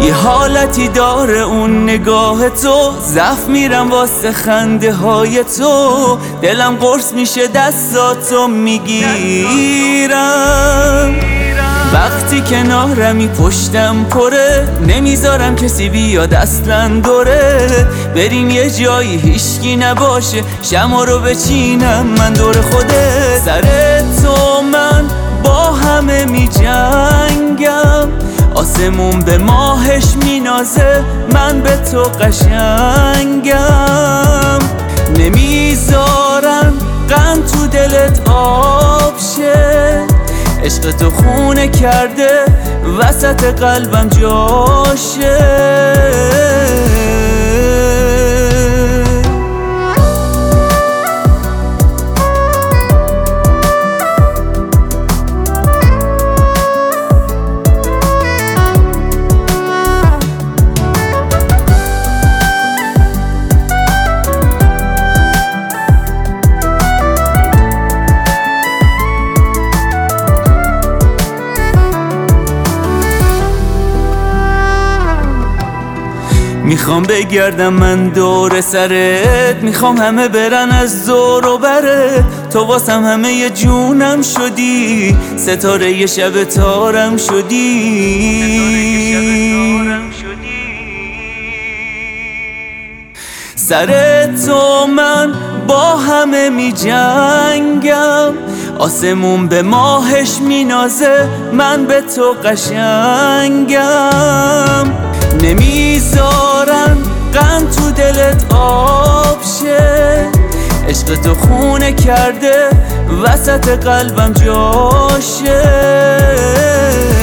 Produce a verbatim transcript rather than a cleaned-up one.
یه حالتی داره اون نگاه تو، زف میرم واسه خنده های تو، دلم قرص میشه دستاتو میگیرم. وقتی کنارمی پشتم پره، نمیذارم کسی بیاد اصلا دوره. بریم یه جایی هیشکی نباشه، شما رو بچینم من دور خوده. سر تو من با همه می جنگم، آسمون به ماهش مینازه، من به تو قشنگم. نمیذارم غم تو دلت آب شه، عشق تو خونه کرده وسط قلبم جاشه. میخوام بگردم من دور سرت، میخوام همه برن از دور و برت. تو واسم همه ی جونم شدی، ستاره ی شب تارم شدی. سر تو من با همه می جنگم، آسمون به ماهش مینازه، من به تو قشنگم. نمیذارم غم تو دلت آب شه، عشق تو خونه کرده وسط قلبم جاشه.